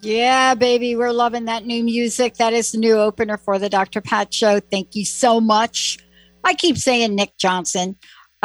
Yeah, baby, we're loving that new music. That is the new opener for the Dr. Pat Show. Thank you so much. I keep saying Nick Johnson.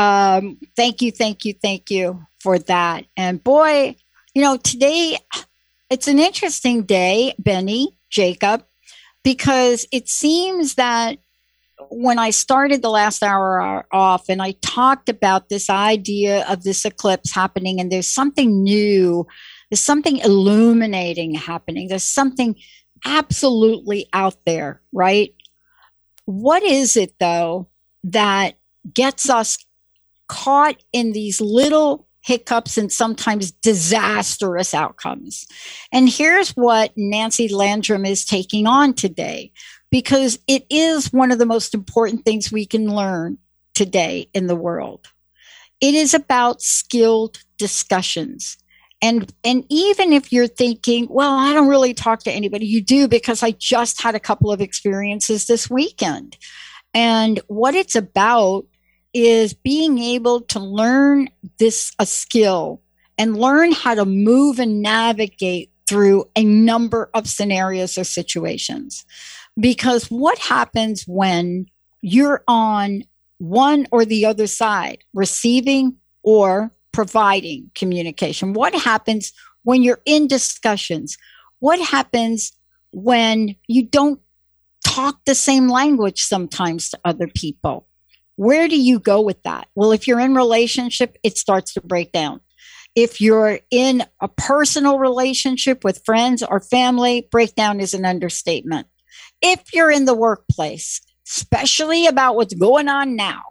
Thank you for that. And boy, today it's an interesting day, Benny, Jacob, because it seems that when I started the last hour off and I talked about this idea of this eclipse happening, and there's something new, there's something illuminating happening, there's something absolutely out there, right? What is it, though, that gets us caught in these little hiccups and sometimes disastrous outcomes? And here's what Nancy Landrum is taking on today, because it is one of the most important things we can learn today in the world. It is about skilled discussions. And even if you're thinking, well, I don't really talk to anybody, you do, because I just had a couple of experiences this weekend. And what it's about is being able to learn a skill and learn how to move and navigate through a number of scenarios or situations. Because what happens when you're on one or the other side, receiving or providing communication? What happens when you're in discussions? What happens when you don't talk the same language sometimes to other people? Where do you go with that? Well, if you're in relationship, it starts to break down. If you're in a personal relationship with friends or family, breakdown is an understatement. If you're in the workplace, especially about what's going on now,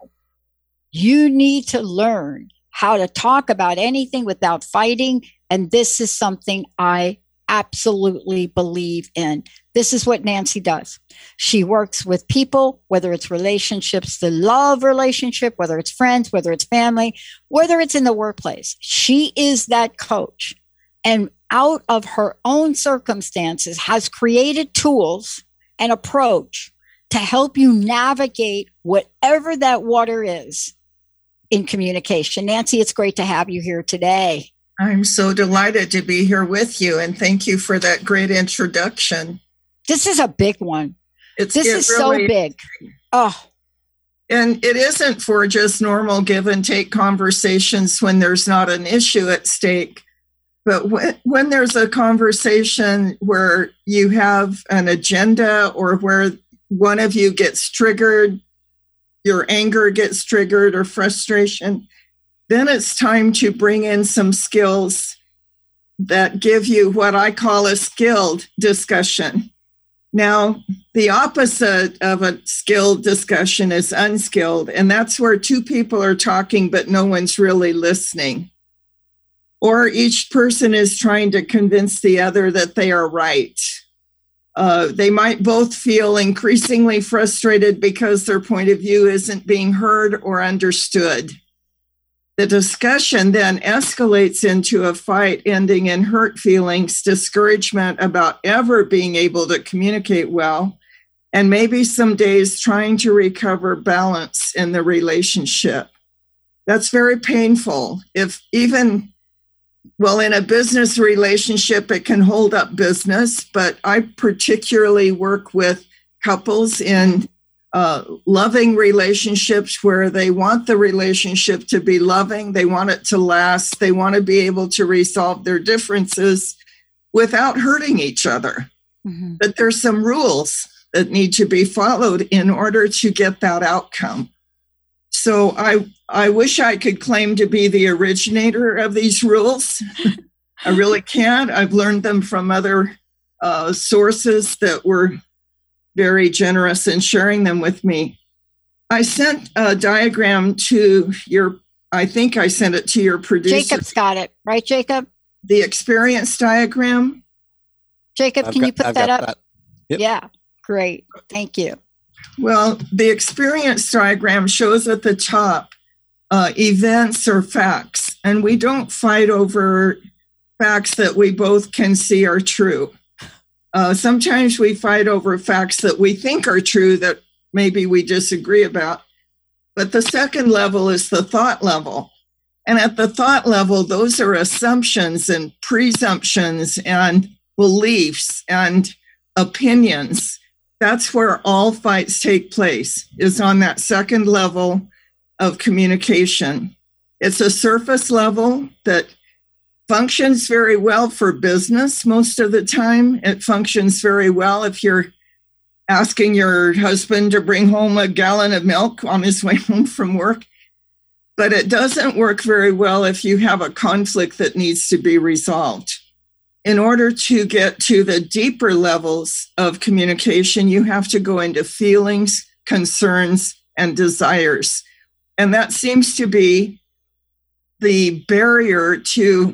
you need to learn how to talk about anything without fighting. And this is something I absolutely believe in. This is what Nancy does. She works with people, whether it's relationships, the love relationship, whether it's friends, whether it's family, whether it's in the workplace. She is that coach. And out of her own circumstances has created tools and approach to help you navigate whatever that water is in communication. Nancy, it's great to have you here today. I'm so delighted to be here with you, and thank you for that great introduction. This is a big one. This is really so big. Oh. And it isn't for just normal give and take conversations when there's not an issue at stake. But when there's a conversation where you have an agenda or where one of you gets triggered, your anger gets triggered or frustration, then it's time to bring in some skills that give you what I call a skilled discussion. Now, the opposite of a skilled discussion is unskilled, and that's where two people are talking, but no one's really listening. Or each person is trying to convince the other that they are right. They might both feel increasingly frustrated because their point of view isn't being heard or understood. The discussion then escalates into a fight ending in hurt feelings, discouragement about ever being able to communicate well, and maybe some days trying to recover balance in the relationship. That's very painful. In a business relationship, it can hold up business, but I particularly work with couples in loving relationships where they want the relationship to be loving, they want it to last, they want to be able to resolve their differences without hurting each other. Mm-hmm. But there's some rules that need to be followed in order to get that outcome. So I wish I could claim to be the originator of these rules. I really can't. I've learned them from other sources that were very generous in sharing them with me. I sent a diagram to I think I sent it to your producer. Jacob's got it, right, Jacob? The experience diagram. Jacob, can you put that up? That. Yep. Yeah, great. Thank you. Well, the experience diagram shows at the top events or facts, and we don't fight over facts that we both can see are true. Sometimes we fight over facts that we think are true that maybe we disagree about. But the second level is the thought level. And at the thought level, those are assumptions and presumptions and beliefs and opinions. That's where all fights take place, is on that second level of communication. It's a surface level that functions very well for business most of the time. It functions very well if you're asking your husband to bring home a gallon of milk on his way home from work. But it doesn't work very well if you have a conflict that needs to be resolved. In order to get to the deeper levels of communication, you have to go into feelings, concerns, and desires. And that seems to be the barrier to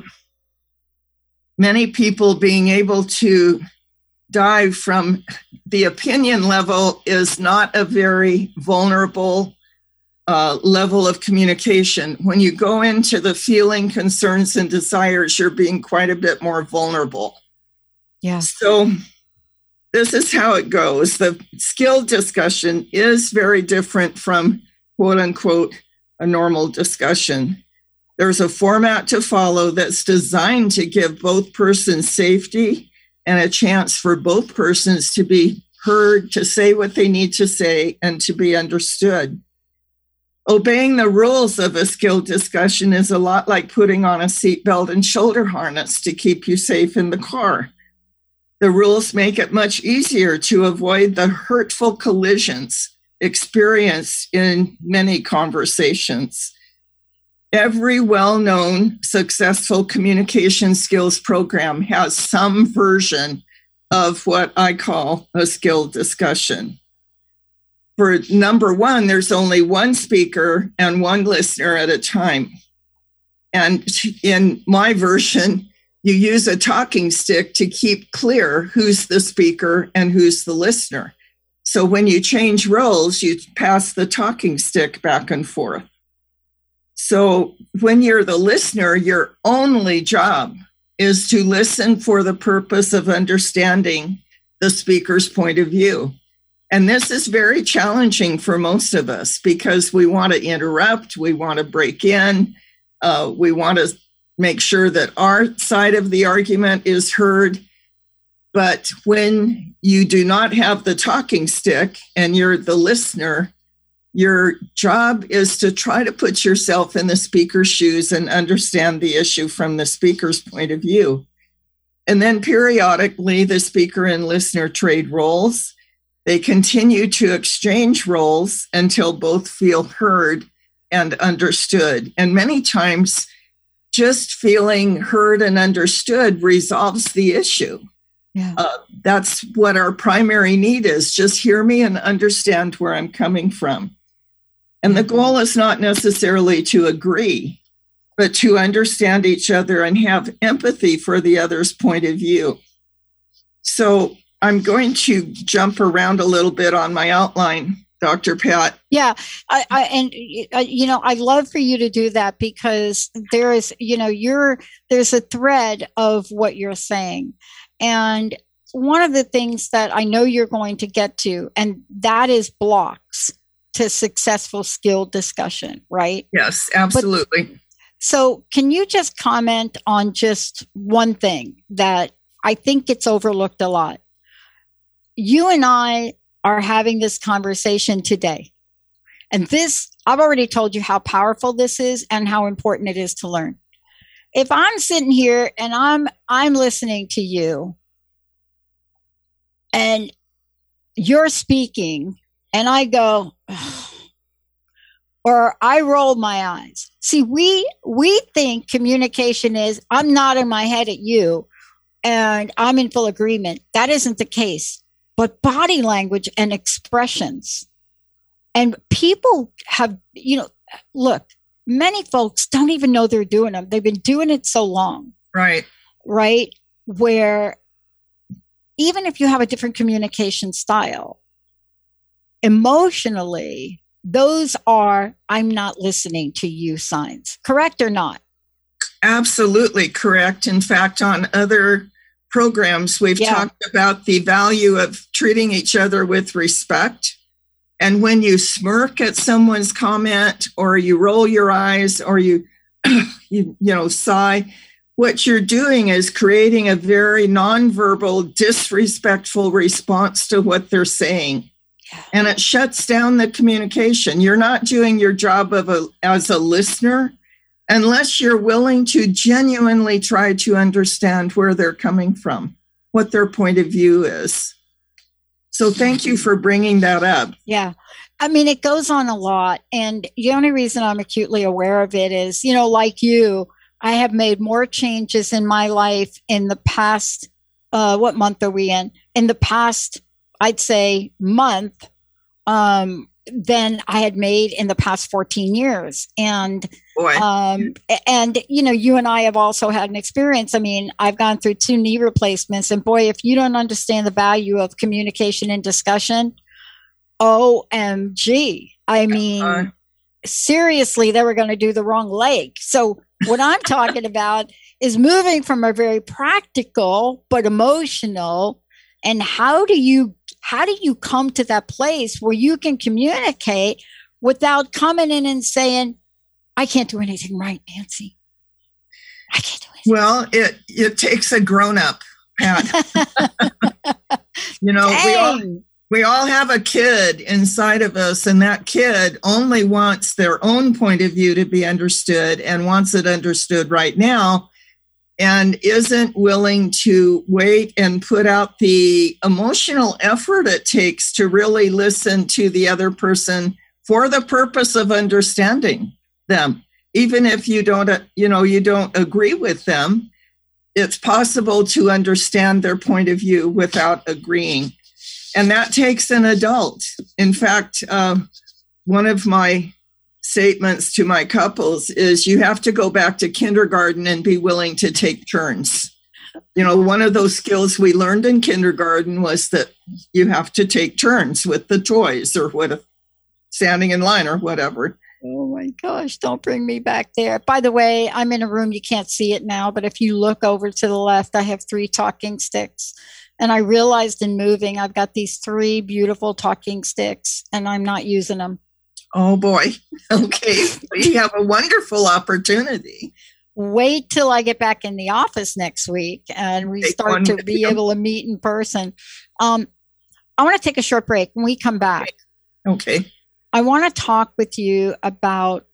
many people being able to dive from. The opinion level is not a very vulnerable level of communication. When you go into the feeling, concerns, and desires, you're being quite a bit more vulnerable. Yeah. So this is how it goes. The skill discussion is very different from, quote unquote, a normal discussion. There's a format to follow that's designed to give both persons safety and a chance for both persons to be heard, to say what they need to say, and to be understood. Obeying the rules of a skill discussion is a lot like putting on a seatbelt and shoulder harness to keep you safe in the car. The rules make it much easier to avoid the hurtful collisions experienced in many conversations. Every well-known successful communication skills program has some version of what I call a skill discussion. For number one, there's only one speaker and one listener at a time. And in my version, you use a talking stick to keep clear who's the speaker and who's the listener. So when you change roles, you pass the talking stick back and forth. So when you're the listener, your only job is to listen for the purpose of understanding the speaker's point of view. And this is very challenging for most of us because we want to interrupt, we want to break in, we want to make sure that our side of the argument is heard. But when you do not have the talking stick and you're the listener, your job is to try to put yourself in the speaker's shoes and understand the issue from the speaker's point of view. And then periodically, the speaker and listener trade roles. They continue to exchange roles until both feel heard and understood. And many times, just feeling heard and understood resolves the issue. Yeah. That's what our primary need is. Just hear me and understand where I'm coming from. And the goal is not necessarily to agree, but to understand each other and have empathy for the other's point of view. So I'm going to jump around a little bit on my outline, Dr. Pat. Yeah, I'd love for you to do that because there is, there's a thread of what you're saying. And one of the things that I know you're going to get to, and that is blocks to successful skill discussion, right? Yes, absolutely. So can you just comment on just one thing that I think gets overlooked a lot? You and I are having this conversation today. And this, I've already told you how powerful this is and how important it is to learn. If I'm sitting here and I'm listening to you and you're speaking and I go, or I roll my eyes. See, we think communication is I'm nodding my head at you and I'm in full agreement. That isn't the case. But body language and expressions. And people have, look, many folks don't even know they're doing them. They've been doing it so long. Right. Right? Where even if you have a different communication style, emotionally, those are I'm not listening to you signs. Correct or not? Absolutely correct. In fact, on other programs, we've talked about the value of treating each other with respect. And when you smirk at someone's comment or you roll your eyes or you sigh, what you're doing is creating a very nonverbal, disrespectful response to what they're saying. And it shuts down the communication. You're not doing your job as a listener unless you're willing to genuinely try to understand where they're coming from, what their point of view is. So thank you for bringing that up. Yeah. I mean, it goes on a lot. And the only reason I'm acutely aware of it is, like you, I have made more changes in my life in the past, what month are we in? In the past, I'd say month, than I had made in the past 14 years. And, you and I have also had an experience. I mean, I've gone through 2 knee replacements, and boy, if you don't understand the value of communication and discussion, OMG. I mean, seriously, they were going to do the wrong leg. So what I'm talking about is moving from a very practical, but emotional, and how do you come to that place where you can communicate without coming in and saying, I can't do anything right, Nancy. I can't do anything. Well, it takes a grown-up, Pat. We all have a kid inside of us, and that kid only wants their own point of view to be understood and wants it understood right now, and isn't willing to wait and put out the emotional effort it takes to really listen to the other person for the purpose of understanding them. Even if you don't agree with them, it's possible to understand their point of view without agreeing. And that takes an adult. In fact, one of my statements to my couples is you have to go back to kindergarten and be willing to take turns. One of those skills we learned in kindergarten was that you have to take turns with the toys or standing in line or whatever. Oh my gosh, don't bring me back there. By the way, I'm in a room, you can't see it now, but if you look over to the left, I have 3 talking sticks. And I realized in moving, I've got these 3 beautiful talking sticks and I'm not using them. Oh boy. Okay. We have a wonderful opportunity. Wait till I get back in the office next week and we start to be able to meet in person. I want to take a short break. When we come back, okay, I want to talk with you about,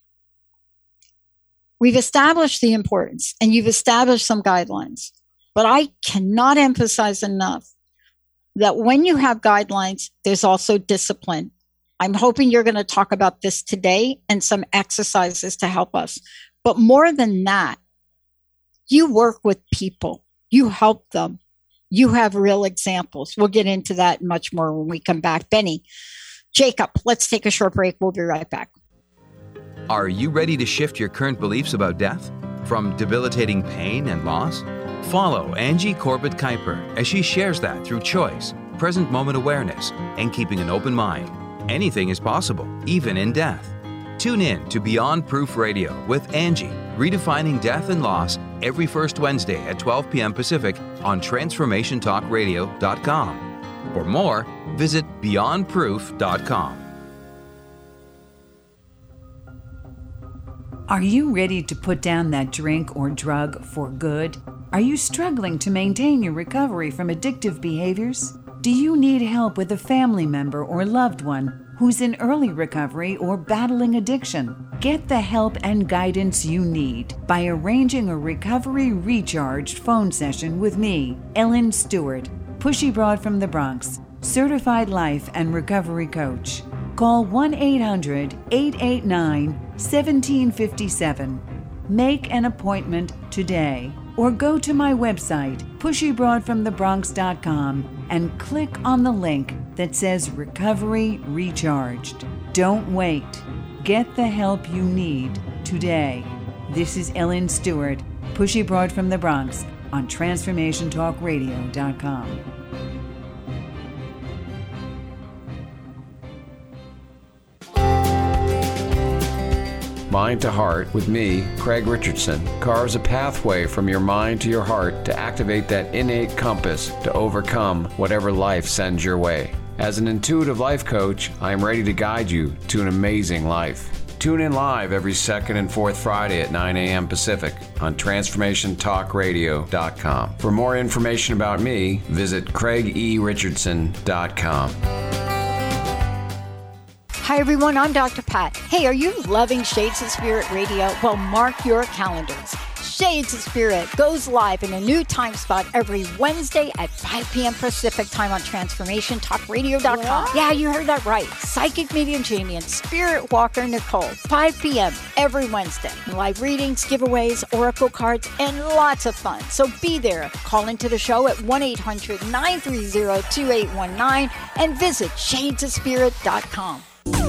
we've established the importance and you've established some guidelines, but I cannot emphasize enough that when you have guidelines, there's also discipline. I'm hoping you're going to talk about this today and some exercises to help us. But more than that, you work with people. You help them. You have real examples. We'll get into that much more when we come back. Benny, Jacob, let's take a short break. We'll be right back. Are you ready to shift your current beliefs about death? From debilitating pain and loss? Follow Angie Corbett Kuiper as she shares that through choice, present moment awareness, and keeping an open mind. Anything is possible, even in death. Tune in to Beyond Proof Radio with Angie, redefining death and loss, every first Wednesday at 12 p.m. Pacific on TransformationTalkRadio.com. For more, visit BeyondProof.com. Are you ready to put down that drink or drug for good? Are you struggling to maintain your recovery from addictive behaviors? Do you need help with a family member or loved one who's in early recovery or battling addiction? Get the help and guidance you need by arranging a Recovery Recharged phone session with me, Ellen Stewart, Pushy Broad from the Bronx, certified life and recovery coach. Call 1-800-889-1757. Make an appointment today or go to my website, pushybroadfromthebronx.com, and click on the link that says Recovery Recharged. Don't wait. Get the help you need today. This is Ellen Stewart, Pushy Broad from the Bronx on TransformationTalkRadio.com. Mind to Heart with me, Craig Richardson, carves a pathway from your mind to your heart to activate that innate compass to overcome whatever life sends your way. As an intuitive life coach, I am ready to guide you to an amazing life. Tune in live every second and fourth Friday at 9 a.m. Pacific on TransformationTalkRadio.com. For more information about me, visit CraigERichardson.com. Hi, everyone. I'm Dr. Pat. Hey, are you loving Shades of Spirit Radio? Well, mark your calendars. Shades of Spirit goes live in a new time spot every Wednesday at 5 p.m. Pacific time on TransformationTalkRadio.com. What? Yeah, you heard that right. Psychic medium Jamie and Spirit Walker Nicole, 5 p.m. every Wednesday. Live readings, giveaways, oracle cards, and lots of fun. So be there. Call into the show at 1-800-930-2819 and visit shadesofspirit.com.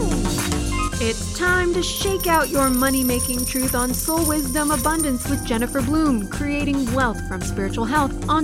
It's time to shake out your money-making truth on Soul Wisdom Abundance with Jennifer Bloom, creating wealth from spiritual health on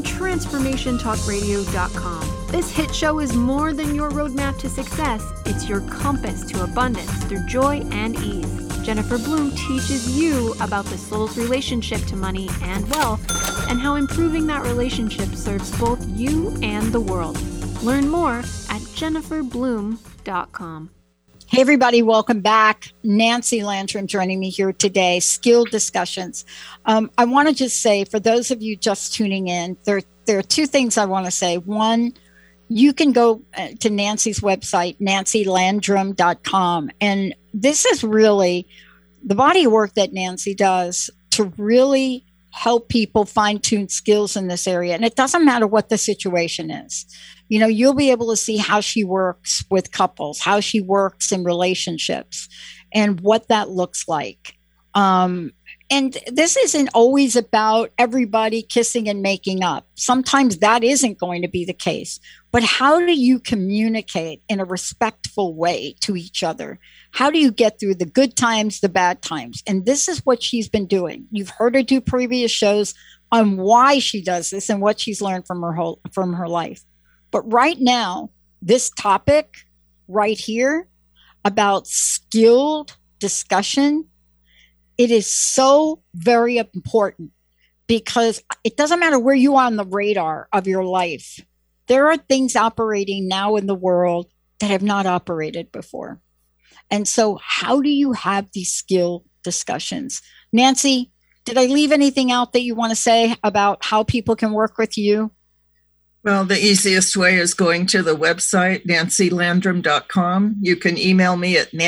TransformationTalkRadio.com. This hit show is more than your roadmap to success. It's your compass to abundance through joy and ease. Jennifer Bloom teaches you about the soul's relationship to money and wealth and how improving that relationship serves both you and the world. Learn more at jenniferbloom.com. Hey, everybody, welcome back. Nancy Landrum joining me here today, Skill Discussions. I want to just say, for those of you just tuning in, there are two things I want to say. One, you can go to Nancy's website, nancylandrum.com. And this is really the body of work that Nancy does to really help people fine-tune skills in this area. And it doesn't matter what the situation is. You know, you'll be able to see how she works with couples, how she works in relationships, and what that looks like. And this isn't always about everybody kissing and making up. Sometimes that isn't going to be the case. But how do you communicate in a respectful way to each other? How do you get through the good times, the bad times? And this is what she's been doing. You've heard her do previous shows on why she does this and what she's learned from her life. But right now, this topic right here about skilled discussion, it is so very important because it doesn't matter where you are on the radar of your life. There are things operating now in the world that have not operated before. And so how do you have these skill discussions? Nancy, did I leave anything out that you want to say about how people can work with you? Well, the easiest way is going to the website, nancylandrum.com. You can email me at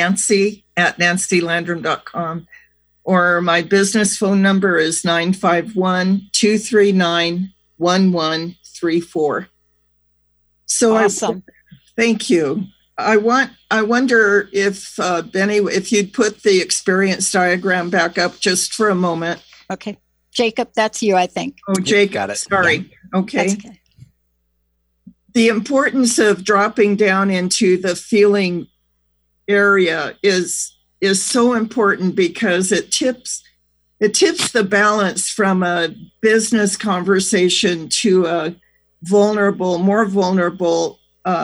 nancy@nancylandrum.com. Or my business phone number is 951-239-1134. So awesome. Thank you. I wonder if, Benny, if you'd put the experience diagram back up just for a moment. Okay. Jacob, that's you, I think. Oh, Jacob, got it. Sorry. Yeah. Okay. That's okay. The importance of dropping down into the feeling area is so important because it tips the balance from a business conversation to a more vulnerable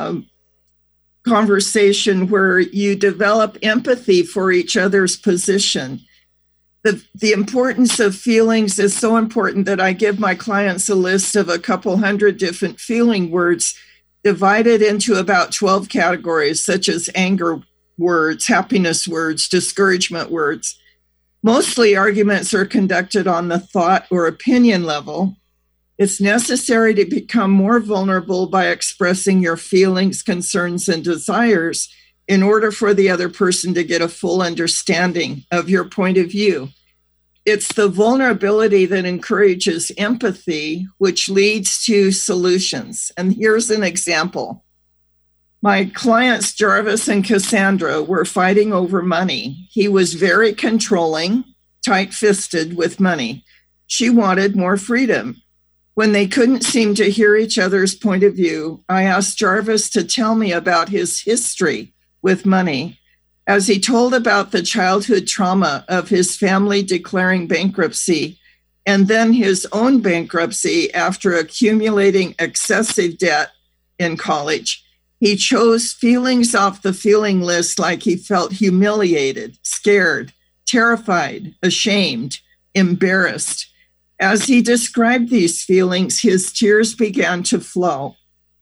conversation where you develop empathy for each other's position. The importance of feelings is so important that I give my clients a list of a couple hundred different feeling words divided into about 12 categories, such as anger words, happiness words, discouragement words. Mostly arguments are conducted on the thought or opinion level. It's necessary to become more vulnerable by expressing your feelings, concerns, and desires in order for the other person to get a full understanding of your point of view. It's the vulnerability that encourages empathy, which leads to solutions. And here's an example. My clients, Jarvis and Cassandra, were fighting over money. He was very controlling, tight-fisted with money. She wanted more freedom. When they couldn't seem to hear each other's point of view, I asked Jarvis to tell me about his history with money. As he told about the childhood trauma of his family declaring bankruptcy and then his own bankruptcy after accumulating excessive debt in college, he chose feelings off the feeling list like he felt humiliated, scared, terrified, ashamed, embarrassed. As he described these feelings, his tears began to flow.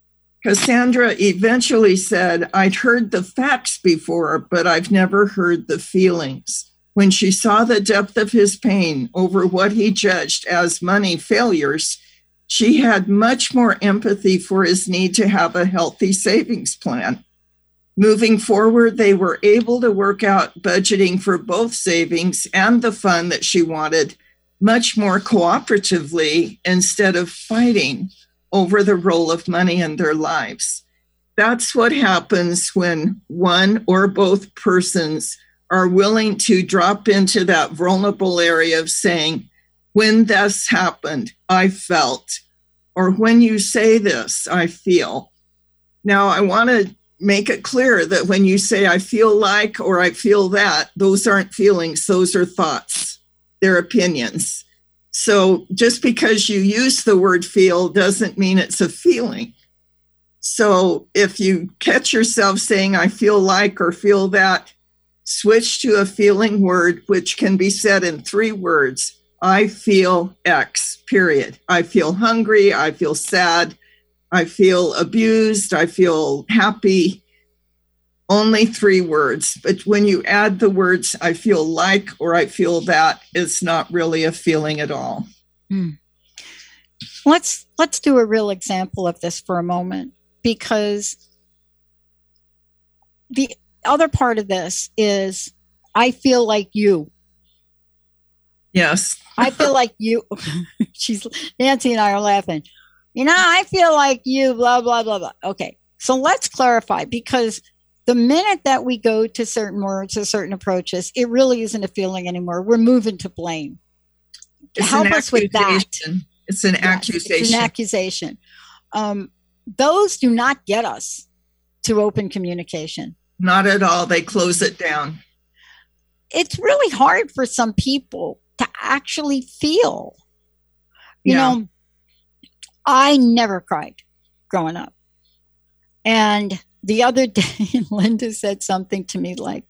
Cassandra eventually said, I'd heard the facts before, but I've never heard the feelings. When she saw the depth of his pain over what he judged as money failures, she had much more empathy for his need to have a healthy savings plan. Moving forward, they were able to work out budgeting for both savings and the fund that she wanted much more cooperatively instead of fighting over the role of money in their lives. That's what happens when one or both persons are willing to drop into that vulnerable area of saying, when this happened, I felt, or when you say this, I feel. Now, I want to make it clear that when you say I feel like or I feel that, those aren't feelings, those are thoughts, they're opinions. So just because you use the word feel doesn't mean it's a feeling. So if you catch yourself saying I feel like or feel that, switch to a feeling word, which can be said in 3 words. I feel X, period. I feel hungry. I feel sad. I feel abused. I feel happy. Only 3 words. But when you add the words, I feel like, or I feel that, it's not really a feeling at all. Let's do a real example of this for a moment, because the other part of this is I feel like you. Yes. I feel like you. Nancy and I are laughing. I feel like you, blah, blah, blah, blah. Okay. So let's clarify, because the minute that we go to certain words or certain approaches, it really isn't a feeling anymore. We're moving to blame. Help us with that. It's an accusation. It's an accusation. Those do not get us to open communication. Not at all. They close it down. It's really hard for some people to actually feel. You know, I never cried growing up. And the other day, Linda said something to me like,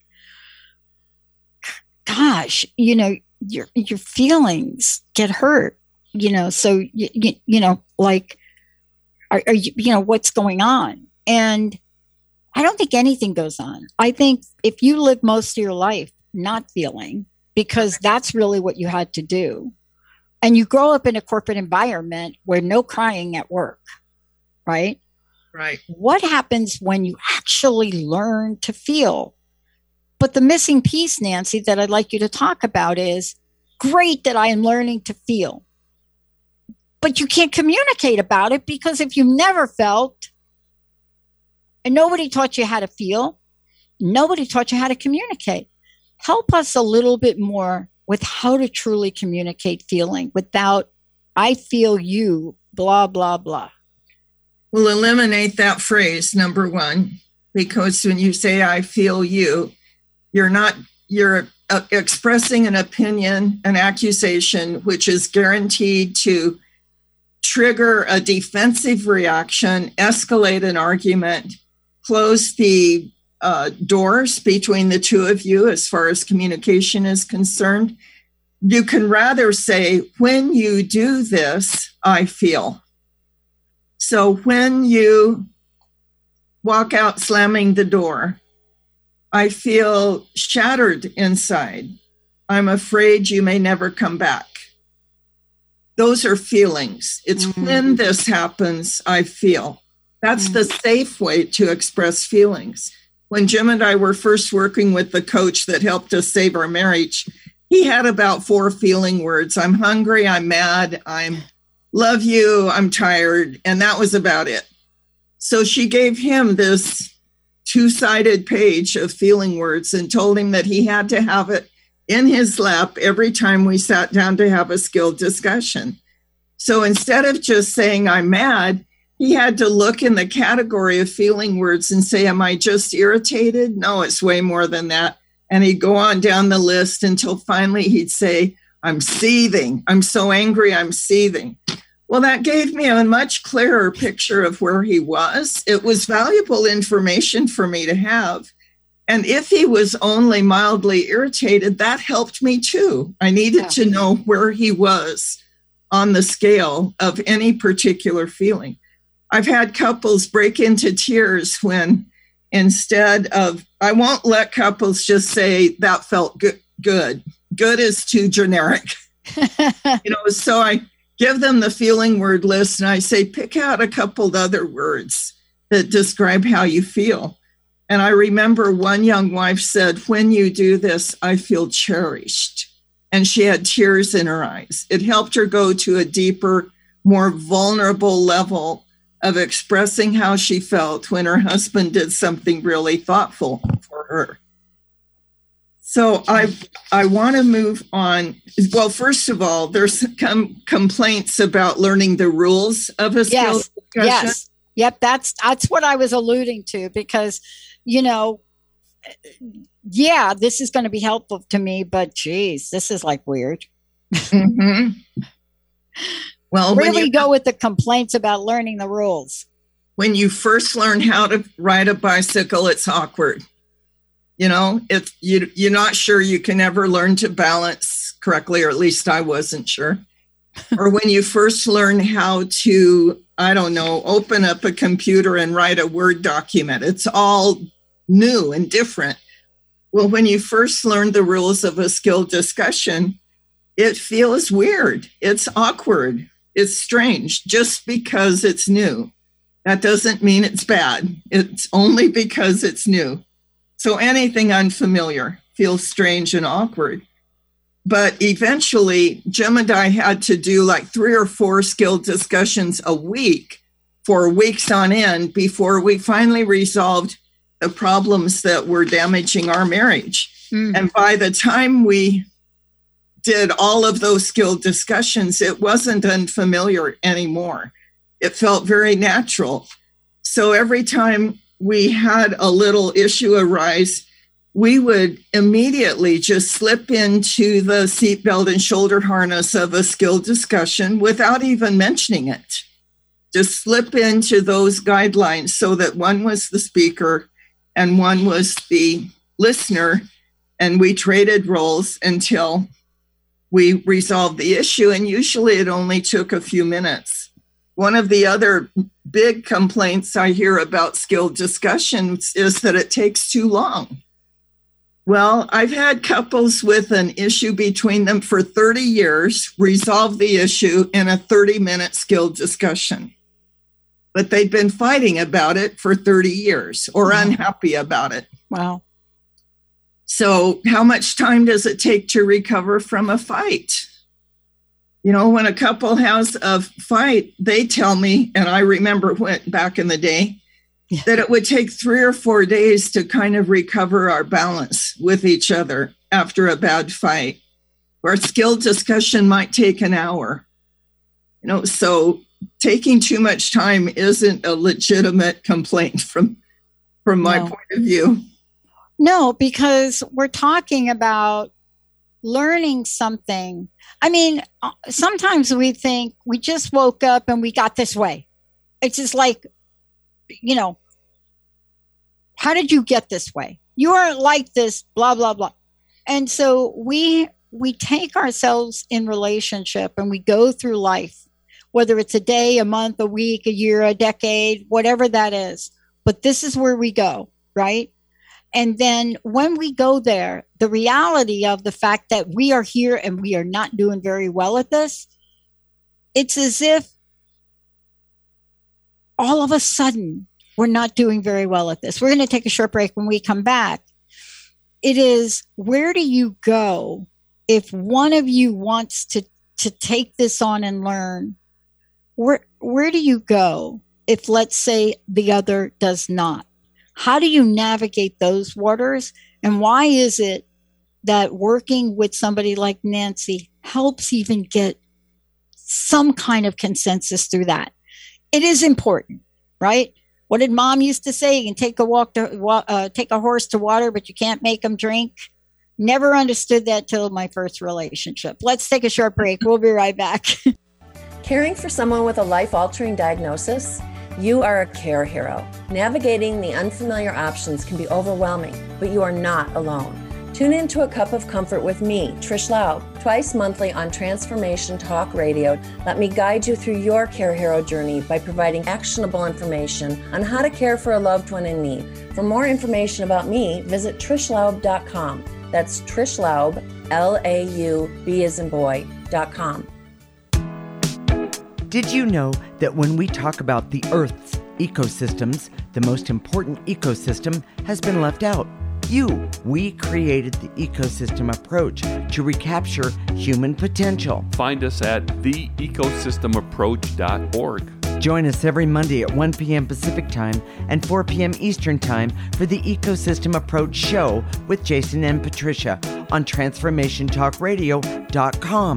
gosh, your feelings get hurt, so, like, are you, what's going on? And I don't think anything goes on. I think if you live most of your life not feeling, because that's really what you had to do, and you grow up in a corporate environment where no crying at work, right? Right. What happens when you actually learn to feel? But the missing piece, Nancy, that I'd like you to talk about is, great that I am learning to feel, but you can't communicate about it, because if you never felt and nobody taught you how to feel, nobody taught you how to communicate. Help us a little bit more with how to truly communicate feeling without I feel you, blah, blah, blah. We'll eliminate that phrase, number 1, because when you say I feel you, you're expressing an opinion, an accusation, which is guaranteed to trigger a defensive reaction, escalate an argument, close the doors between the two of you as far as communication is concerned. You can rather say, when you do this, I feel. So when you walk out slamming the door, I feel shattered inside. I'm afraid you may never come back. Those are feelings. It's when this happens, I feel. That's the safe way to express feelings. When Jim and I were first working with the coach that helped us save our marriage, he had about 4 feeling words. I'm hungry, I'm mad, I'm love you, I'm tired. And that was about it. So she gave him this 2-sided page of feeling words and told him that he had to have it in his lap every time we sat down to have a skilled discussion. So instead of just saying I'm mad, he had to look in the category of feeling words and say, am I just irritated? No, it's way more than that. And he'd go on down the list until finally he'd say, I'm seething. I'm so angry, I'm seething. Well, that gave me a much clearer picture of where he was. It was valuable information for me to have. And if he was only mildly irritated, that helped me too. I needed to know where he was on the scale of any particular feeling. I've had couples break into tears when instead of, I won't let couples just say that felt good. Good is too generic. So I give them the feeling word list and I say, pick out a couple of other words that describe how you feel. And I remember one young wife said, when you do this, I feel cherished. And she had tears in her eyes. It helped her go to a deeper, more vulnerable level of expressing how she felt when her husband did something really thoughtful for her. So I want to move on. Well, first of all, there's complaints about learning the rules of a skill discussion. Yes. Yep. That's what I was alluding to because, this is going to be helpful to me, but geez, this is like weird. Mm-hmm. Well, where do we go with the complaints about learning the rules? When you first learn how to ride a bicycle, it's awkward. You're not sure you can ever learn to balance correctly, or at least I wasn't sure. Or when you first learn how to, open up a computer and write a Word document, it's all new and different. Well, when you first learn the rules of a skill discussion, it feels weird. It's awkward. It's strange just because it's new. That doesn't mean it's bad. It's only because it's new. So anything unfamiliar feels strange and awkward. But eventually, Jim and I had to do like 3 or 4 skill discussions a week for weeks on end before we finally resolved the problems that were damaging our marriage. Mm. And by the time we did all of those skill discussions, it wasn't unfamiliar anymore. It felt very natural. So every time we had a little issue arise, we would immediately just slip into the seatbelt and shoulder harness of a skill discussion without even mentioning it. Just slip into those guidelines so that one was the speaker and one was the listener, and we traded roles until we resolved the issue, and usually it only took a few minutes. One of the other big complaints I hear about skill discussions is that it takes too long. Well, I've had couples with an issue between them for 30 years resolve the issue in a 30-minute skill discussion. But they've been fighting about it for 30 years or unhappy about it. Wow. So how much time does it take to recover from a fight? When a couple has a fight, they tell me, and I remember back in the day, that it would take 3 or 4 days to kind of recover our balance with each other after a bad fight. Our skill discussion might take an hour. So taking too much time isn't a legitimate complaint from my point of view. No, because we're talking about learning something. I mean, sometimes we think we just woke up and we got this way. It's just like, how did you get this way? You aren't like this, blah, blah, blah. And so we take ourselves in relationship and we go through life, whether it's a day, a month, a week, a year, a decade, whatever that is. But this is where we go, right? And then when we go there, the reality of the fact that we are here and we are not doing very well at this, it's as if all of a sudden we're not doing very well at this. We're going to take a short break. When we come back, it is, where do you go if one of you wants to take this on and learn? Where do you go if, let's say, the other does not? How do you navigate those waters? And why is it that working with somebody like Nancy helps even get some kind of consensus through that? It is important, right? What did Mom used to say? You can take a horse to water, but you can't make him drink. Never understood that till my first relationship. Let's take a short break. We'll be right back. Caring for someone with a life-altering diagnosis? You are a care hero. Navigating the unfamiliar options can be overwhelming, but you are not alone. Tune in to A Cup of Comfort with me, Trish Laub, twice monthly on Transformation Talk Radio. Let me guide you through your Care Hero journey by providing actionable information on how to care for a loved one in need. For more information about me, visit TrishLaub.com. That's Trish Laub, L-A-U-B as in boy.com. Did you know that when we talk about the Earth's ecosystems, the most important ecosystem has been left out? We created the ecosystem approach to recapture human potential. Find us at theecosystemapproach.org. Join us every Monday at 1 p.m. Pacific Time and 4 p.m. Eastern Time for the Ecosystem Approach Show with Jason and Patricia on TransformationTalkRadio.com.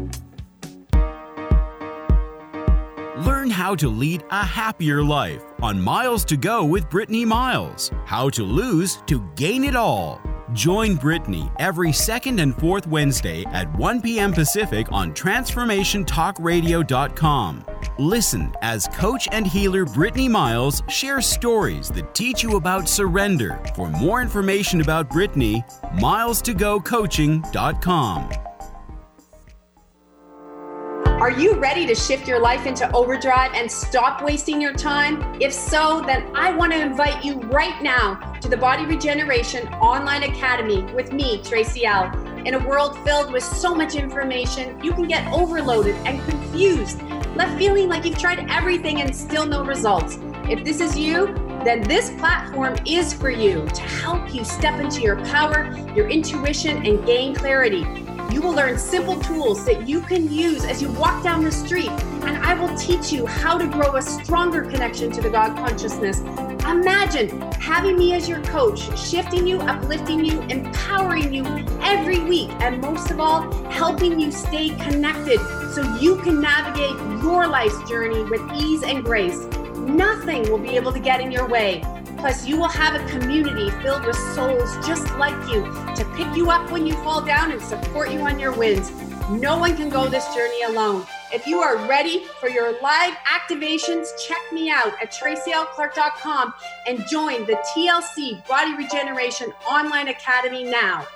Learn how to lead a happier life on Miles to Go with Brittany Miles. How to lose to gain it all. Join Brittany every second and fourth Wednesday at 1 p.m. Pacific on TransformationTalkRadio.com. Listen as coach and healer Brittany Miles shares stories that teach you about surrender. For more information about Brittany, milestogocoaching.com. Are you ready to shift your life into overdrive and stop wasting your time? If so, then I want to invite you right now to the Body Regeneration Online Academy with me, Tracy L. In a world filled with so much information, you can get overloaded and confused, left feeling like you've tried everything and still no results. If this is you, then this platform is for you to help you step into your power, your intuition, and gain clarity. You will learn simple tools that you can use as you walk down the street, and I will teach you how to grow a stronger connection to the God consciousness. Imagine having me as your coach, shifting you, uplifting you, empowering you every week, and most of all, helping you stay connected so you can navigate your life's journey with ease and grace. Nothing will be able to get in your way. Plus, you will have a community filled with souls just like you to pick you up when you fall down and support you on your wins. No one can go this journey alone. If you are ready for your live activations, check me out at tracylclark.com and join the TLC Body Regeneration Online Academy now.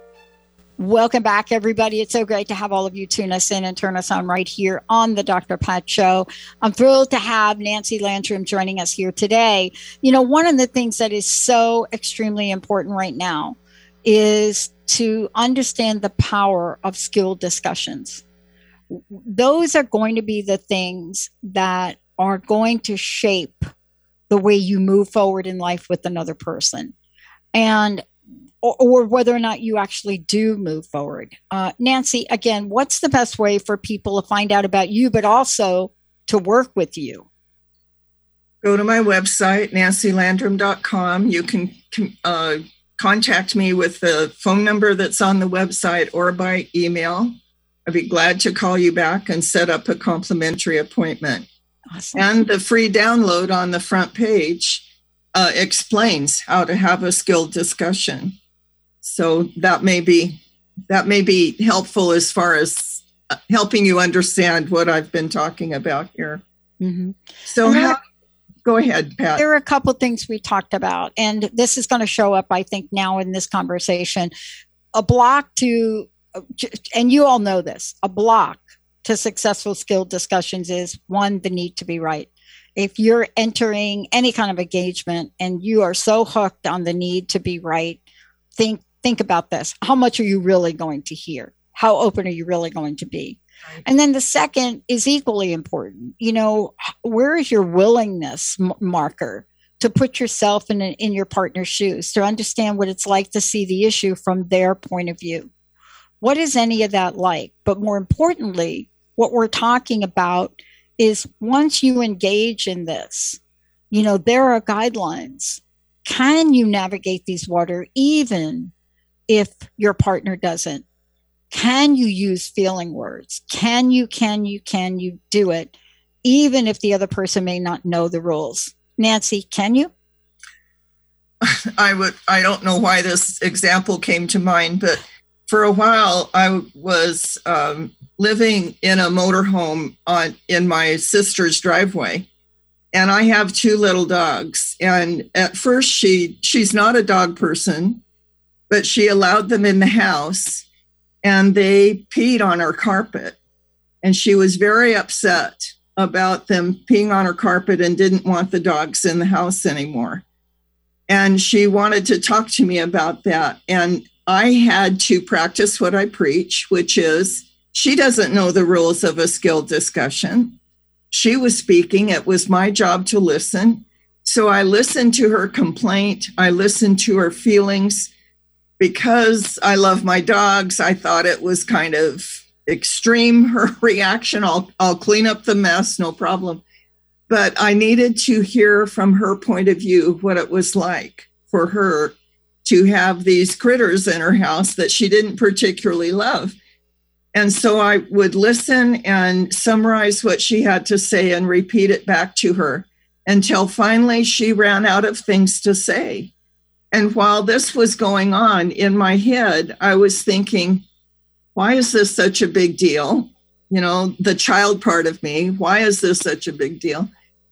Welcome back, everybody. It's so great to have all of you tune us in and turn us on right here on the Dr. Pat Show. I'm thrilled to have Nancy Landrum joining us here today. You know, one of the things that is so extremely important right now is to understand the power of skilled discussions. Those are going to be the things that are going to shape the way you move forward in life with another person. And or whether or not you actually do move forward. Nancy, again, what's the best way for people to find out about you, but also to work with you? Go to my website, nancylandrum.com. You can contact me with the phone number that's on the website or by email. I'd be glad to call you back and set up a complimentary appointment. Awesome. And the free download on the front page explains how to have a skilled discussion. So that may be helpful as far as helping you understand what I've been talking about here. Mm-hmm. So go ahead, Pat. There are a couple of things we talked about, and this is going to show up, I think, now in this conversation. A block to, and you all know this, a block to successful skilled discussions is, one, the need to be right. If you're entering any kind of engagement and you are so hooked on the need to be right, think about this. How much are you really going to hear? How open are you really going to be? Right. And then the second is equally important. You know, where is your willingness marker to put yourself in your partner's shoes, to understand what it's like to see the issue from their point of view? What is any of that like? But more importantly, what we're talking about is once you engage in this, you know, there are guidelines. Can you navigate these waters even if your partner doesn't? Can you use feeling words? Can you do it even if the other person may not know the rules? Nancy, can you? I don't know why this example came to mind, but for a while I was living in a motorhome in my sister's driveway. And I have two little dogs. And at first she's not a dog person. but she allowed them in the house and they peed on her carpet. And she was very upset about them peeing on her carpet and didn't want the dogs in the house anymore. And she wanted to talk to me about that. And I had to practice what I preach, which is she doesn't know the rules of a skilled discussion. She was speaking. It was my job to listen. So I listened to her complaint. I listened to her feelings. Because I love my dogs, I thought it was kind of extreme, her reaction. I'll clean up the mess, no problem. But I needed to hear from her point of view what it was like for her to have these critters in her house that she didn't particularly love. And so I would listen and summarize what she had to say and repeat it back to her until finally she ran out of things to say. And while this was going on in my head, I was thinking, why is this such a big deal? You know, the child part of me, why is this such a big deal?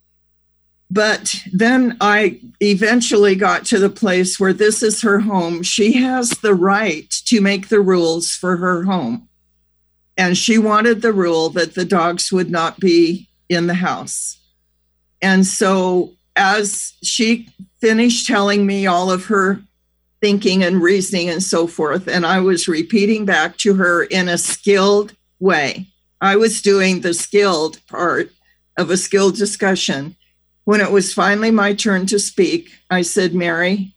But then I eventually got to the place where this is her home. She has the right to make the rules for her home. And she wanted the rule that the dogs would not be in the house. And so as she finished telling me all of her thinking and reasoning and so forth, and I was repeating back to her in a skilled way. I was doing the skilled part of a skilled discussion. When it was finally my turn to speak, I said, Mary,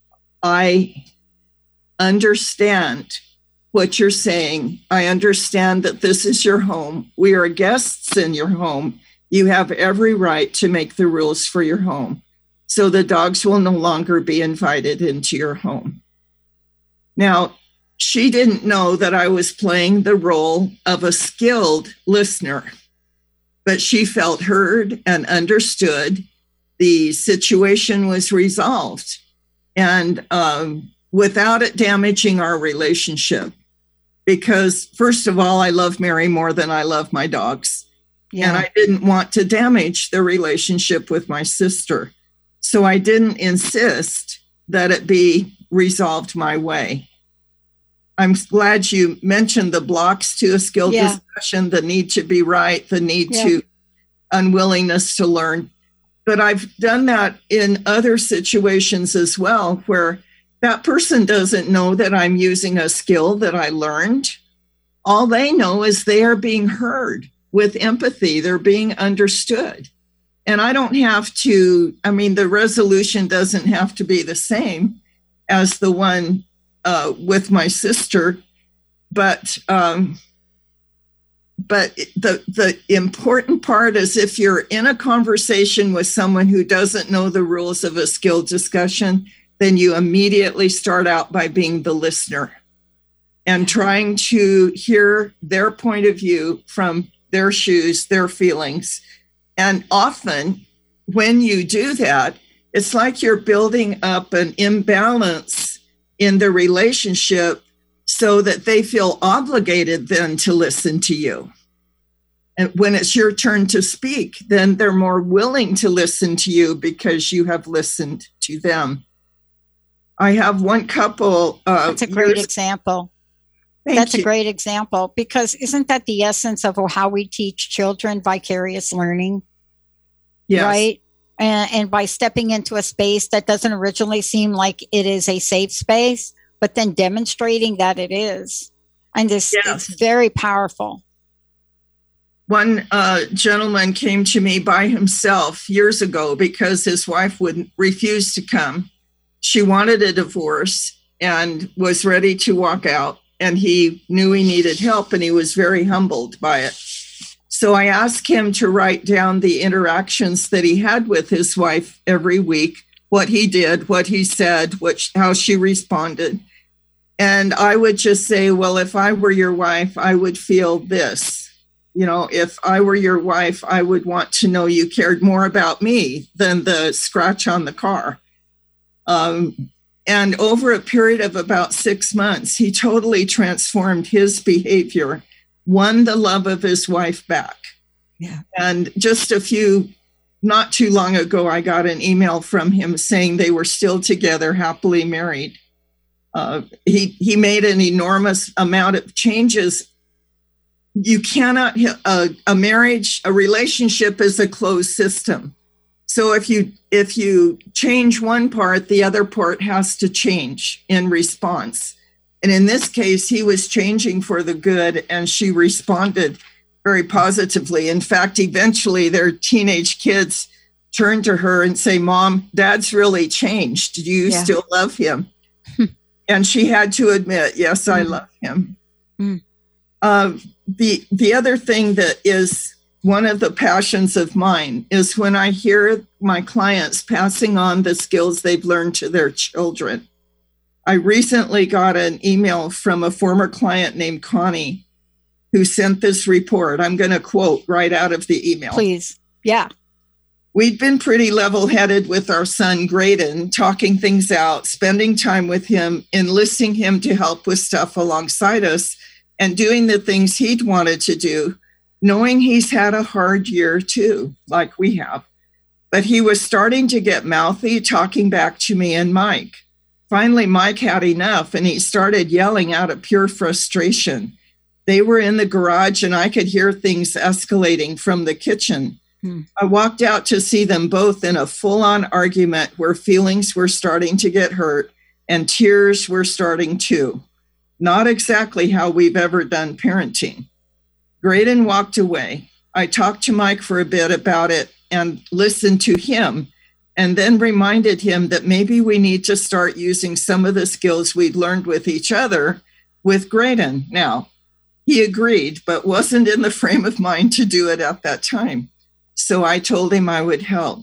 I understand what you're saying. I understand that this is your home. We are guests in your home. You have every right to make the rules for your home. So the dogs will no longer be invited into your home. Now, she didn't know that I was playing the role of a skilled listener, but she felt heard and understood. The situation was resolved, and without it damaging our relationship. Because first of all, I love Mary more than I love my dogs. Yeah. And I didn't want to damage the relationship with my sister. So I didn't insist that it be resolved my way. I'm glad you mentioned the blocks to a skilled discussion, the need to be right, the need to unwillingness to learn. But I've done that in other situations as well, where that person doesn't know that I'm using a skill that I learned. All they know is they are being heard with empathy. They're being understood. And I don't have to, the resolution doesn't have to be the same as the one with my sister, but the important part is if you're in a conversation with someone who doesn't know the rules of a skilled discussion, then you immediately start out by being the listener and trying to hear their point of view from their shoes, their feelings. And often when you do that, it's like you're building up an imbalance in the relationship so that they feel obligated then to listen to you. And when it's your turn to speak, then they're more willing to listen to you because you have listened to them. I have one couple. That's a great example. That's a great example, because isn't that the essence of how we teach children vicarious learning? Yes. Right? And by stepping into a space that doesn't originally seem like it is a safe space, but then demonstrating that it is. And this is very powerful. One gentleman came to me by himself years ago because his wife would refuse to come. She wanted a divorce and was ready to walk out. And he knew he needed help, and he was very humbled by it. So I asked him to write down the interactions that he had with his wife every week, what he did, what he said, how she responded. And I would just say, well, if I were your wife, I would feel this. You know, if I were your wife, I would want to know you cared more about me than the scratch on the car. And over a period of about 6 months, he totally transformed his behavior, won the love of his wife back. Yeah. And just not too long ago, I got an email from him saying they were still together, happily married. He made an enormous amount of changes. You cannot, a marriage, a relationship is a closed system. So if you change one part, the other part has to change in response. And in this case, he was changing for the good, and she responded very positively. In fact, eventually their teenage kids turn to her and say, "Mom, Dad's really changed. Do you still love him?" And she had to admit, "Yes, I love him." The other thing that is one of the passions of mine is when I hear my clients passing on the skills they've learned to their children. I recently got an email from a former client named Connie who sent this report. I'm going to quote right out of the email. Please. Yeah. "We'd been pretty level-headed with our son, Graydon, talking things out, spending time with him, enlisting him to help with stuff alongside us, and doing the things he'd wanted to do, knowing he's had a hard year too, like we have. But he was starting to get mouthy, talking back to me and Mike. Finally, Mike had enough, and he started yelling out of pure frustration. They were in the garage, and I could hear things escalating from the kitchen. I walked out to see them both in a full-on argument where feelings were starting to get hurt and tears were starting too. Not exactly how we've ever done parenting. Graydon walked away. I talked to Mike for a bit about it and listened to him, and then reminded him that maybe we need to start using some of the skills we'd learned with each other with Graydon now. He agreed, but wasn't in the frame of mind to do it at that time. So I told him I would help.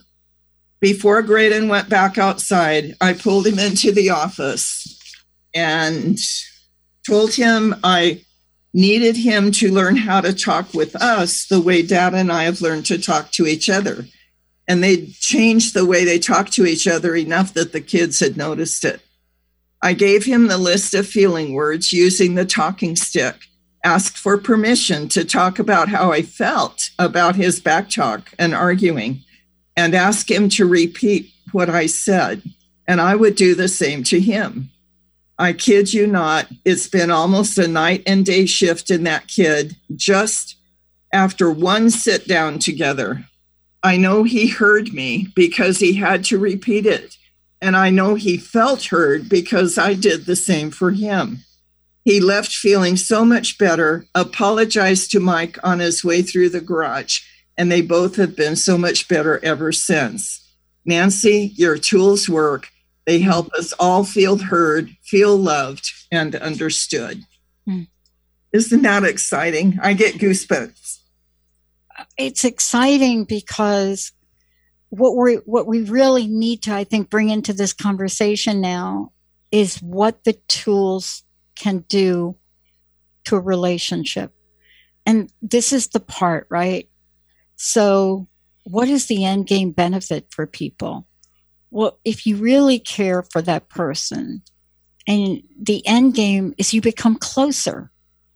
Before Graydon went back outside, I pulled him into the office and told him I needed him to learn how to talk with us the way Dad and I have learned to talk to each other. And they changed the way they talk to each other enough that the kids had noticed it. I gave him the list of feeling words using the talking stick, asked for permission to talk about how I felt about his back talk and arguing, and asked him to repeat what I said, and I would do the same to him. I kid you not, it's been almost a night and day shift in that kid just after one sit down together. I know he heard me because he had to repeat it, and I know he felt heard because I did the same for him. He left feeling so much better, apologized to Mike on his way through the garage, and they both have been so much better ever since. Nancy, your tools work. They help us all feel heard, feel loved, and understood. Isn't that exciting? I get goosebumps. It's exciting because what we really need to, I think, bring into this conversation now is what the tools can do to a relationship. And this is the part, right? So what is the end game benefit for people? Well, if you really care for that person, and the end game is you become closer,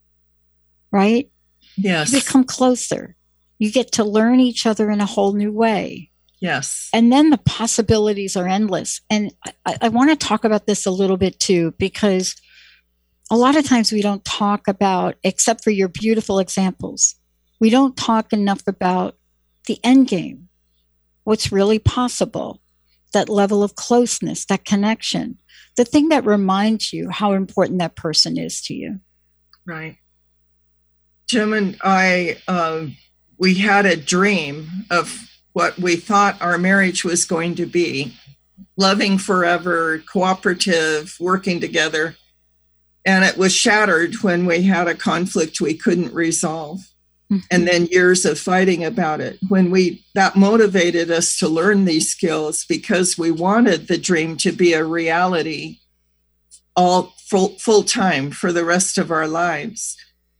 right? Yes. You become closer. You get to learn each other in a whole new way. Yes. And then the possibilities are endless. And I want to talk about this a little bit too, because a lot of times we don't talk about, except for your beautiful examples, we don't talk enough about the end game, what's really possible, that level of closeness, that connection, the thing that reminds you how important that person is to you. Right. Jim and I, we had a dream of what we thought our marriage was going to be, loving forever, cooperative, working together. And it was shattered when we had a conflict we couldn't resolve. And then years of fighting about it. That motivated us to learn these skills because we wanted the dream to be a reality all full time for the rest of our lives.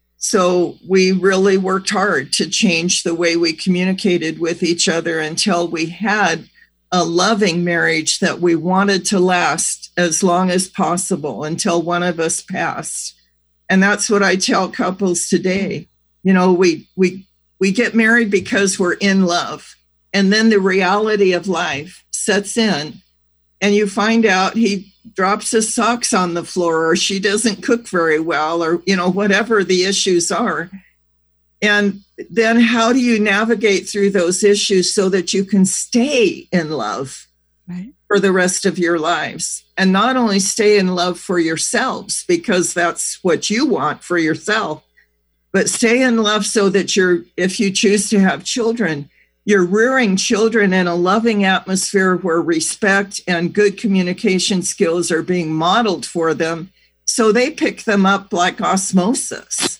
So we really worked hard to change the way we communicated with each other until we had a loving marriage that we wanted to last as long as possible until one of us passed. And that's what I tell couples today. You know, we get married because we're in love. And then the reality of life sets in and you find out he drops his socks on the floor, or she doesn't cook very well, or, whatever the issues are. And then how do you navigate through those issues so that you can stay in love for the rest of your lives? And not only stay in love for yourselves, because that's what you want for yourself, but stay in love so that if you choose to have children, you're rearing children in a loving atmosphere where respect and good communication skills are being modeled for them. So they pick them up like osmosis.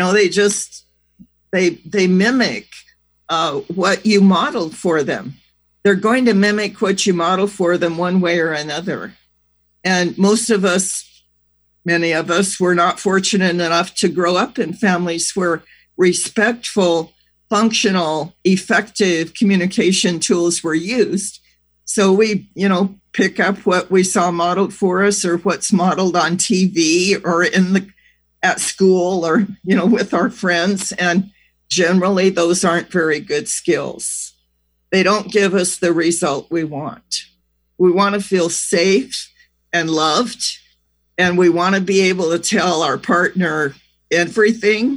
They mimic what you modeled for them. They're going to mimic what you model for them one way or another. And many of us were not fortunate enough to grow up in families where respectful, functional, effective communication tools were used. So we, pick up what we saw modeled for us, or what's modeled on TV or at school, or, with our friends. And generally, those aren't very good skills. They don't give us the result we want. We want to feel safe and loved, and we want to be able to tell our partner anything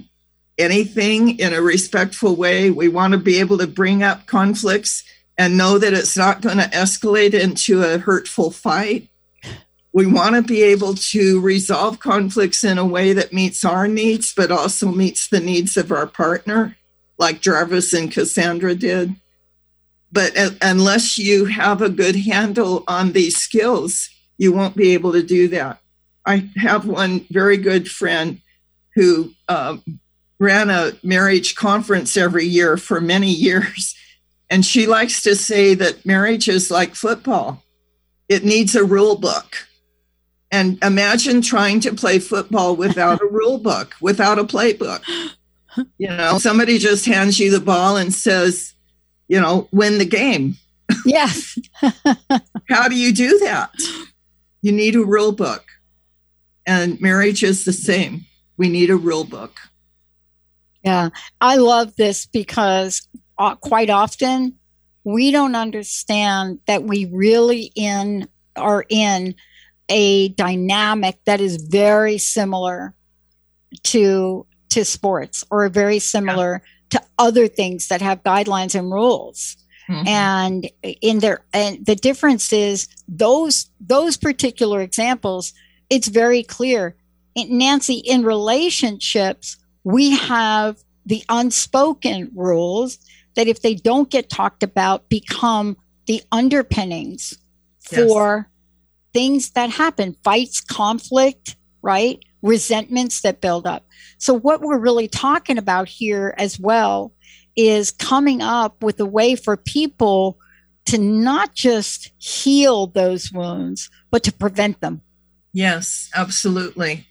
in a respectful way. We want to be able to bring up conflicts and know that it's not going to escalate into a hurtful fight. We want to be able to resolve conflicts in a way that meets our needs, but also meets the needs of our partner, like Jarvis and Cassandra did. But unless you have a good handle on these skills, you won't be able to do that. I have one very good friend who ran a marriage conference every year for many years. And she likes to say that marriage is like football. It needs a rule book. And imagine trying to play football without a rule book, without a playbook. Somebody just hands you the ball and says, win the game. Yes. How do you do that? You need a rule book. And marriage is the same. We need a rule book. Yeah, I love this because quite often we don't understand that we really are in a dynamic that is very similar to sports, or very similar to other things that have guidelines and rules. Mm-hmm. And the difference is those particular examples, it's very clear. Nancy, in relationships, we have the unspoken rules that, if they don't get talked about, become the underpinnings for things that happen, fights, conflict, right? Resentments that build up. So what we're really talking about here as well is coming up with a way for people to not just heal those wounds, but to prevent them. Yes, absolutely.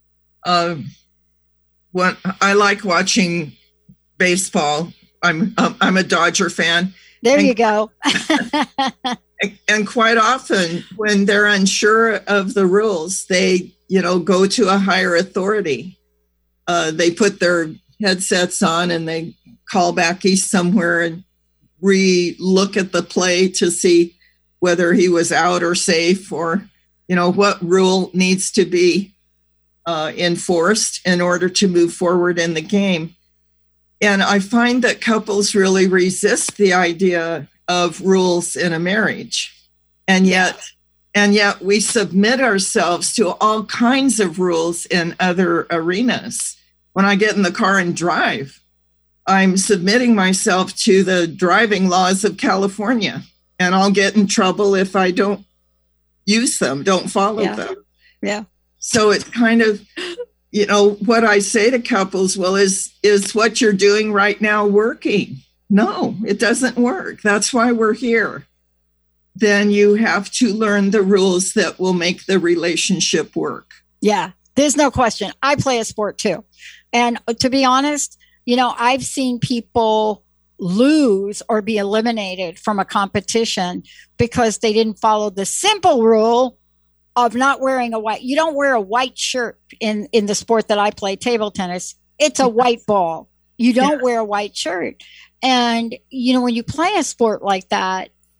What I like watching baseball. I'm a Dodger fan. There you go. And quite often, when they're unsure of the rules, they go to a higher authority. They put their headsets on and they call back east somewhere and re-look at the play to see whether he was out or safe, or what rule needs to be enforced in order to move forward in the game. And I find that couples really resist the idea of rules in a marriage. And yet we submit ourselves to all kinds of rules in other arenas. When I get in the car and drive, I'm submitting myself to the driving laws of California, and I'll get in trouble if I don't use them, don't follow them. Yeah. So it's kind of, what I say to couples, well, is what you're doing right now working? No, it doesn't work. That's why we're here. Then you have to learn the rules that will make the relationship work. Yeah, there's no question. I play a sport too. And to be honest, I've seen people lose or be eliminated from a competition because they didn't follow the simple rule of not wearing you don't wear a white shirt in the sport that I play, table tennis. It's a white ball. You don't wear a white shirt. And, when you play a sport like that,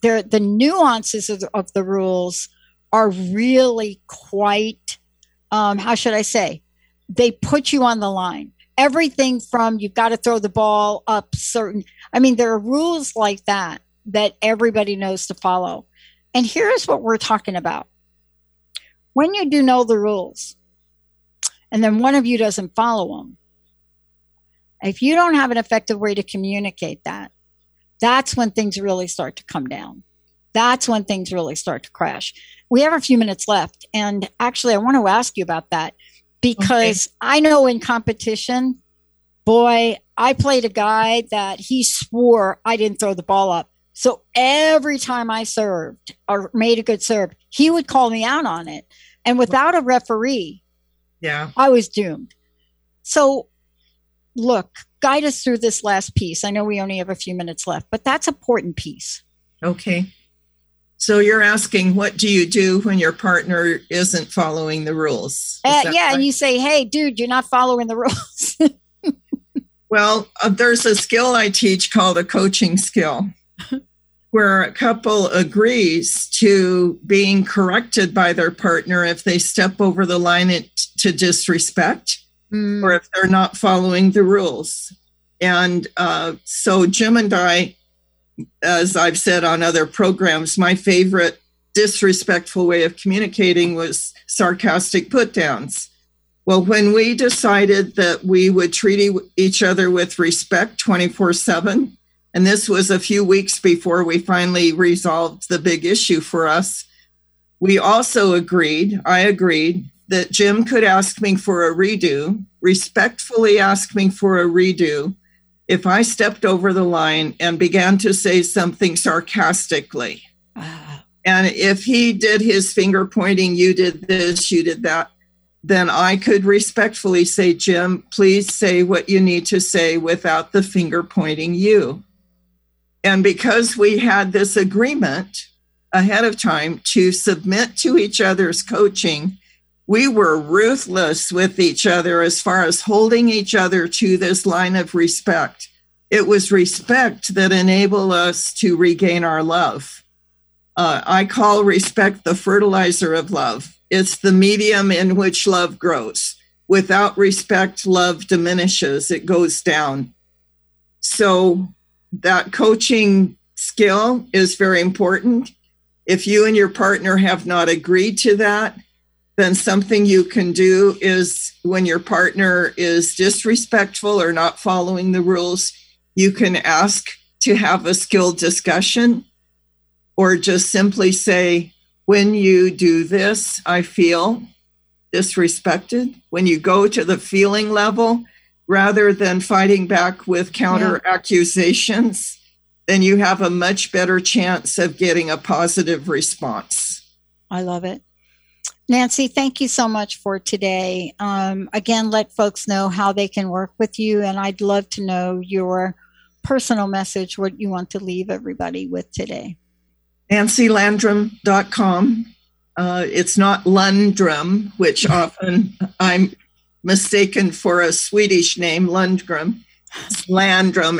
the nuances of the rules are really quite, how should I say? They put you on the line. Everything from you've got to throw the ball up certain. I mean, there are rules like that everybody knows to follow. And here's what we're talking about. When you do know the rules, and then one of you doesn't follow them, if you don't have an effective way to communicate that, that's when things really start to come down. That's when things really start to crash. We have a few minutes left. And actually, I want to ask you about that because I know in competition, boy, I played a guy that he swore I didn't throw the ball up. So every time I served or made a good serve, he would call me out on it. And without a referee, I was doomed. So look, guide us through this last piece. I know we only have a few minutes left, but that's an important piece. Okay. So you're asking, what do you do when your partner isn't following the rules? Right? And you say, hey, dude, you're not following the rules. Well, there's a skill I teach called a coaching skill, where a couple agrees to being corrected by their partner if they step over the line to disrespect or if they're not following the rules. And so Jim and I, as I've said on other programs, my favorite disrespectful way of communicating was sarcastic put downs. Well, when we decided that we would treat each other with respect 24/7, and this was a few weeks before we finally resolved the big issue for us, we also I agreed that Jim could ask me for a redo, respectfully ask me for a redo, if I stepped over the line and began to say something sarcastically. And if he did his finger pointing, you did this, you did that, then I could respectfully say, Jim, please say what you need to say without the finger pointing you. And because we had this agreement ahead of time to submit to each other's coaching, we were ruthless with each other as far as holding each other to this line of respect. It was respect that enabled us to regain our love. I call respect the fertilizer of love. It's the medium in which love grows. Without respect, love diminishes. It goes down. So that coaching skill is very important. If you and your partner have not agreed to that, then something you can do is when your partner is disrespectful or not following the rules, you can ask to have a skilled discussion or just simply say, when you do this, I feel disrespected. When you go to the feeling level, rather than fighting back with counter accusations, then you have a much better chance of getting a positive response. I love it. Nancy, thank you so much for today. Again, let folks know how they can work with you. And I'd love to know your personal message, what you want to leave everybody with today. NancyLandrum.com. It's not Lundrum, which often I'm mistaken for a Swedish name, Lundgren. It's Landrum,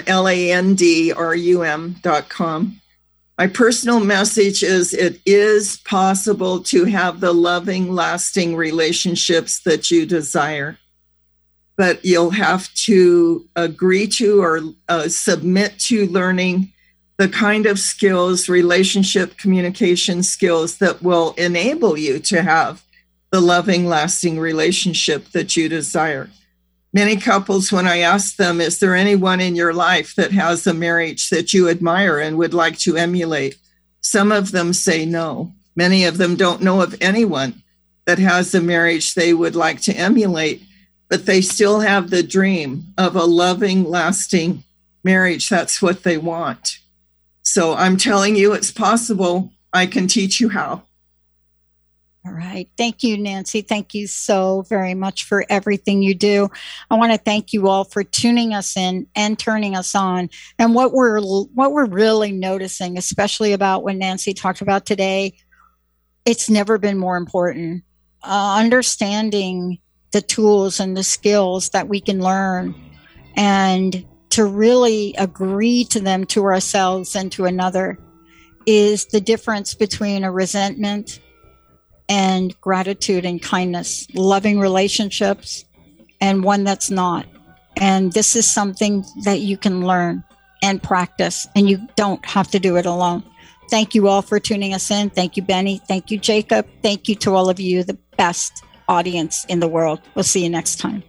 LANDRUM.com. My personal message is it is possible to have the loving, lasting relationships that you desire, but you'll have to agree to or submit to learning the kind of skills, relationship communication skills that will enable you to have the loving, lasting relationship that you desire. Many couples, when I ask them, is there anyone in your life that has a marriage that you admire and would like to emulate? Some of them say no. Many of them don't know of anyone that has a marriage they would like to emulate, but they still have the dream of a loving, lasting marriage. That's what they want. So I'm telling you, it's possible. I can teach you how. All right. Thank you, Nancy. Thank you so very much for everything you do. I want to thank you all for tuning us in and turning us on. And what we're really noticing, especially about what Nancy talked about today, it's never been more important. Understanding the tools and the skills that we can learn and to really agree to them to ourselves and to another. is the difference between a resentment and gratitude and kindness, loving relationships and one that's not. And this is something that you can learn and practice, and you don't have to do it alone. Thank you all for tuning us in. Thank you, Benny. Thank you, Jacob. Thank you to all of you, the best audience in the world. We'll see you next time.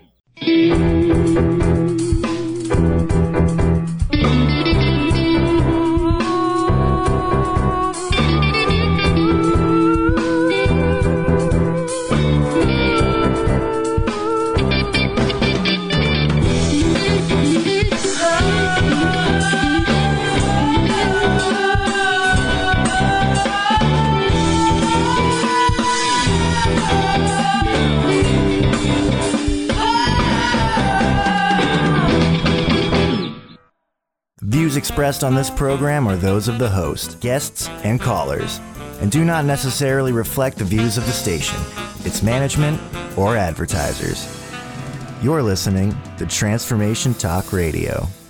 Views expressed on this program are those of the host, guests, and callers, and do not necessarily reflect the views of the station, its management, or advertisers. You're listening to Transformation Talk Radio.